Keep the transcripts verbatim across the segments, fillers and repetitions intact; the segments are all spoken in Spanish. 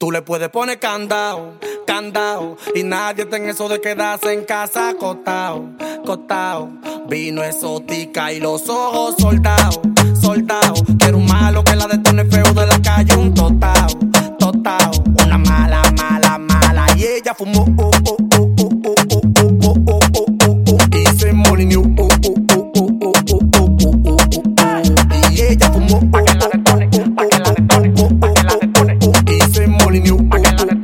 Tú le puedes poner candado, candado, y nadie está en eso de quedarse en casa acostado, acostado. Vino exótica y los ojos soldados, soldados. Quiero un malo que la detone feo de la calle, un totao, totao. Una mala, mala, mala. Y ella fumó, oh, oh, oh, oh, oh, oh, oh, oh, oh, oh, oh. Y se molineó, oh, oh, oh, oh, oh, oh, oh, oh, oh, oh. Y ella fumó, oh, oh, oh, oh, oh, oh, oh, oh, oh. Y se molineó, oh,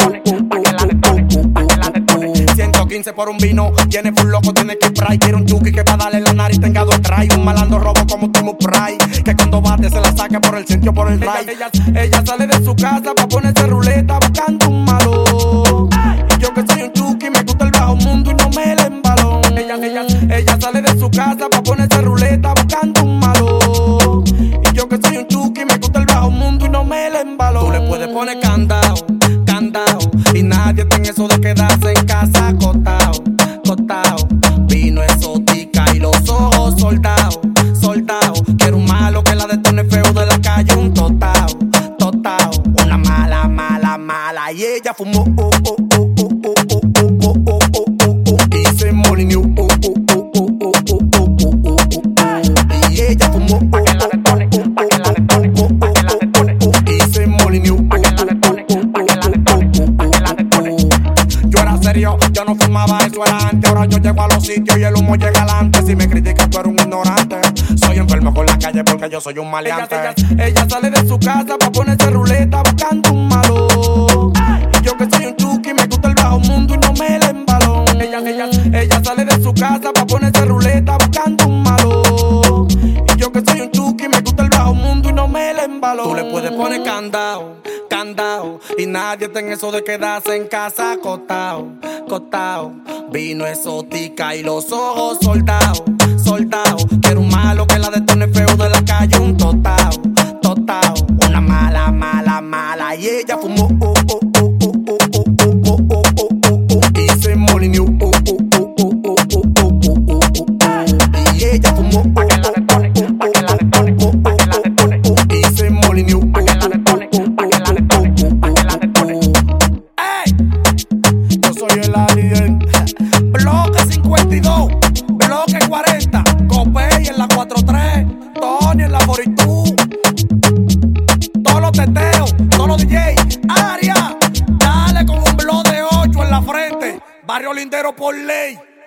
ciento quince por un vino, tiene full loco, tiene que spray. Quiere un chuki que pa' darle la nariz tenga dos try. Un malandro robo como Timo Pry, que cuando bate se la saca por el centro, por el ray. Ella, ella, ella sale de su casa pa' ponerse ruleta buscando un malo. Y yo que soy un chuki, me gusta el bajo mundo y no me le embalón. Ella, ella, ella sale de su casa pa' ponerse ruleta buscando un malo. Y yo que soy un chuki, me gusta el bajo mundo y no me le embalón. Tú le puedes poner candado, candado, y nadie está en eso de quedarse en casa acostado, acostado. Vino exótica y los ojos soldados, soldados. Quiero un malo que la detone feo de la calle, un totao, totao. Una mala, mala, mala. Y ella fumó, oh, oh, oh, oh, oh, oh, oh, oh, oh, oh, oh. Y se molineó, oh, oh, oh, oh, oh, oh, oh, oh, oh, oh. Y ella fumó, oh, oh, oh, oh, oh, oh, oh, oh, oh, oh. Y se molineó, oh, serio, yo no fumaba, eso era antes. Ahora yo llego a los sitios y el humo llega adelante. Si me criticas tú eres un ignorante. Soy enfermo con la calle porque yo soy un maleante. Ella, ella, ella sale de su casa pa' ponerse ruleta buscando un malo. Y yo que soy un chuki, me gusta el bajo mundo y no me le embalón. Ella, ella, ella sale de su casa pa' ponerse ruleta buscando un malo. Y yo que soy un chuki, me gusta el bajo mundo y no me le embalón. Tú le puedes poner candado, candado, y nadie está en eso de quedarse en casa acostado, acostado. Vino exótica y los ojos soldados, soldados. Quiero un malo que la detone feo de la calle, un totao, totao. Una mala, mala, mala. Y ella fumó, oh, oh, oh, oh, oh, oh, oh, oh, oh, oh, oh. Y se molineó, oh, oh, oh, oh, oh, oh, oh, oh, oh. Y ella fumó, oh, oh, oh, oh, oh, oh, oh, oh, oh. Y se molineó, oh, oh, oh, soy el alien. Bloque cincuenta y dos, bloque cuarenta, Copey en la cuatro tres, Tony en la cuarenta y dos. Todos los teteos, todos los D J, Aria, dale con un bloque de ocho en la frente. Barrio Lindero por ley.